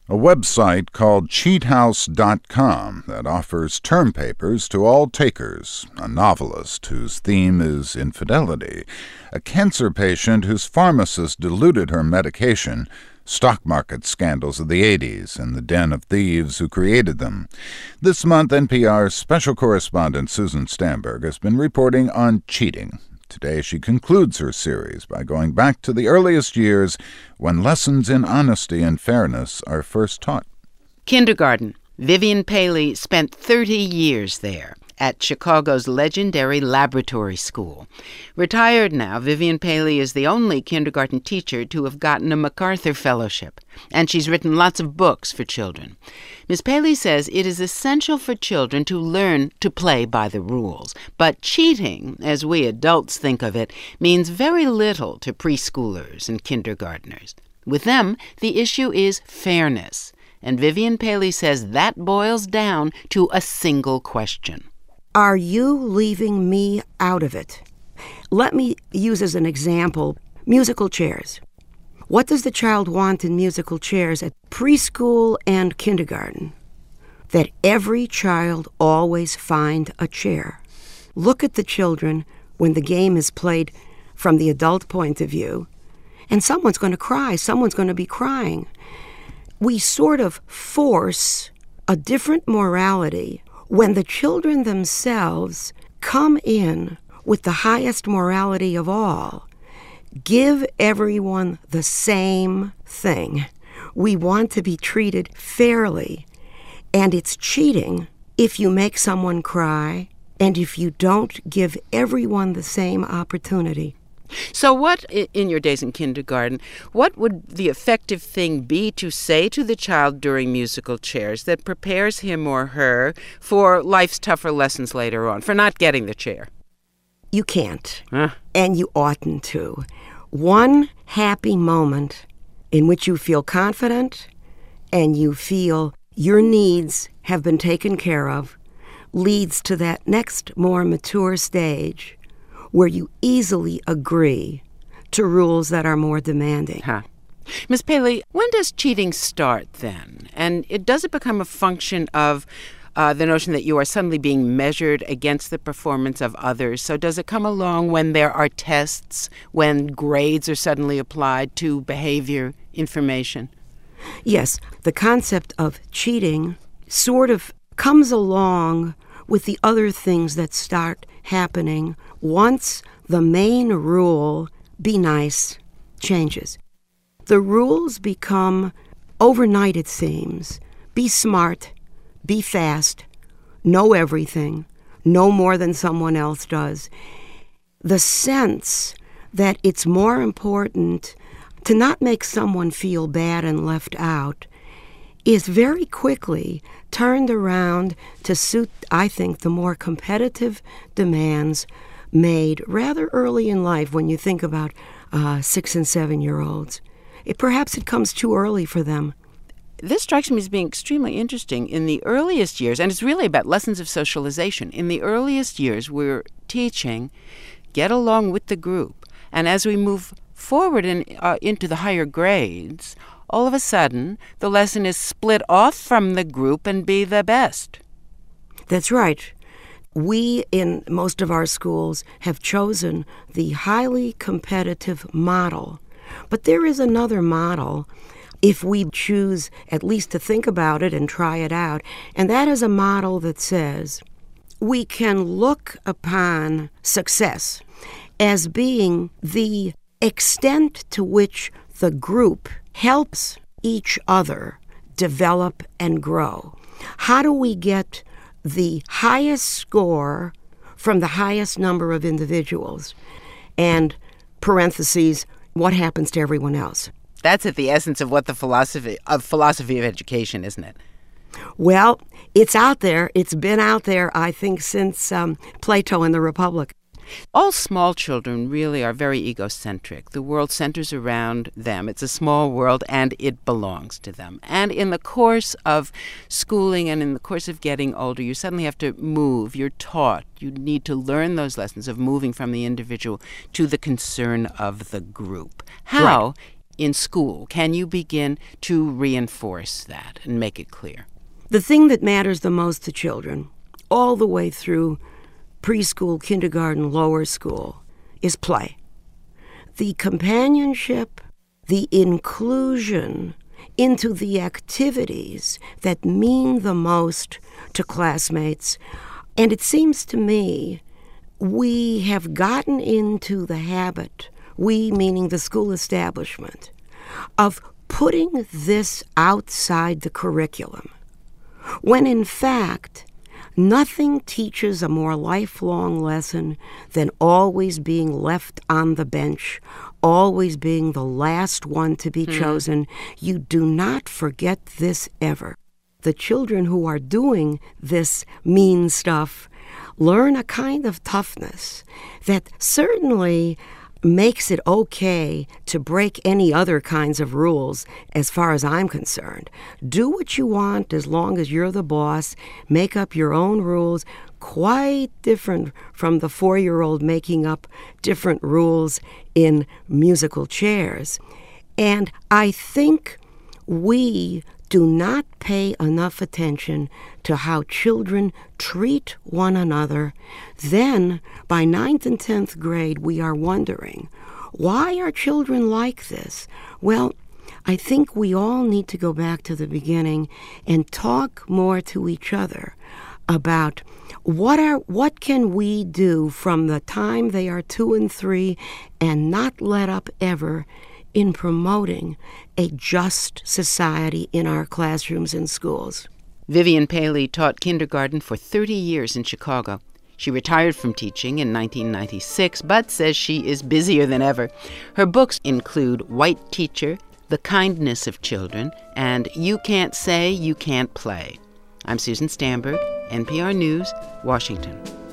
A website called cheathouse.com that offers term papers to all takers, a novelist whose theme is infidelity, a cancer patient whose pharmacist diluted her medication, stock market scandals of the 80s, and the den of thieves who created them. This month, NPR's special correspondent Susan Stamberg has been reporting on cheating. Today she concludes her series by going back to the earliest years when lessons in honesty and fairness are first taught. Kindergarten. Vivian Paley spent 30 years there at Chicago's legendary Laboratory School. Retired now, Vivian Paley is the only kindergarten teacher to have gotten a MacArthur Fellowship, and she's written lots of books for children. Ms. Paley says it is essential for children to learn to play by the rules, but cheating, as we adults think of it, means very little to preschoolers and kindergartners. With them, the issue is fairness, and Vivian Paley says that boils down to a single question. Are you leaving me out of it? Let me use as an example musical chairs. What does the child want in musical chairs at preschool and kindergarten? That every child always find a chair. Look at the children when the game is played from the adult point of view, and someone's going to cry, someone's going to be crying. We sort of force a different morality when the children themselves come in with the highest morality of all. Give everyone the same thing. We want to be treated fairly. And it's cheating if you make someone cry and if you don't give everyone the same opportunity. So what, in your days in kindergarten, what would the effective thing be to say to the child during musical chairs that prepares him or her for life's tougher lessons later on, for not getting the chair? You can't, and you oughtn't to. One happy moment in which you feel confident and you feel your needs have been taken care of leads to that next, more mature stage where you easily agree to rules that are more demanding. Ms. Paley, when does cheating start then? And does it become a function of the notion that you are suddenly being measured against the performance of others? So does it come along when there are tests, when grades are suddenly applied to behavior information? Yes, the concept of cheating sort of comes along with the other things that start happening once the main rule, be nice, changes. The rules become, overnight it seems, be smart, be fast, know everything, know more than someone else does. The sense that it's more important to not make someone feel bad and left out is very quickly turned around to suit, I think, the more competitive demands made rather early in life when you think about 6 and 7-year-olds. Perhaps it comes too early for them. This strikes me as being extremely interesting. In the earliest years, and it's really about lessons of socialization, in the earliest years we're teaching, get along with the group. And as we move forward into the higher grades, all of a sudden, the lesson is split off from the group and be the best. That's right. We, in most of our schools, have chosen the highly competitive model. But there is another model, if we choose at least to think about it and try it out, and that is a model that says we can look upon success as being the extent to which the group helps each other develop and grow. How do we get the highest score from the highest number of individuals? And parentheses, what happens to everyone else? That's at the essence of what the philosophy of education, isn't it? Well, it's out there. It's been out there, I think, since Plato and the Republic. All small children really are very egocentric. The world centers around them. It's a small world, and it belongs to them. And in the course of schooling and in the course of getting older, you suddenly have to move. You're taught. You need to learn those lessons of moving from the individual to the concern of the group. How, in school? Can you begin to reinforce that and make it clear? The thing that matters the most to children, all the way through preschool, kindergarten, lower school, is play. The companionship, the inclusion into the activities that mean the most to classmates. And it seems to me we have gotten into the habit, we meaning the school establishment, of putting this outside the curriculum, when in fact nothing teaches a more lifelong lesson than always being left on the bench, always being the last one to be chosen. You do not forget this ever. The children who are doing this mean stuff learn a kind of toughness that certainly makes it okay to break any other kinds of rules as far as I'm concerned. Do what you want as long as you're the boss. Make up your own rules. Quite different from the 4-year-old making up different rules in musical chairs. And I think we do not pay enough attention to how children treat one another. Then, by 9th and 10th grade, we are wondering, why are children like this? Well, I think we all need to go back to the beginning and talk more to each other about what can we do from the time they are 2 and 3 and not let up ever in promoting a just society in our classrooms and schools. Vivian Paley taught kindergarten for 30 years in Chicago. She retired from teaching in 1996, but says she is busier than ever. Her books include White Teacher, The Kindness of Children, and You Can't Say, You Can't Play. I'm Susan Stamberg, NPR News, Washington.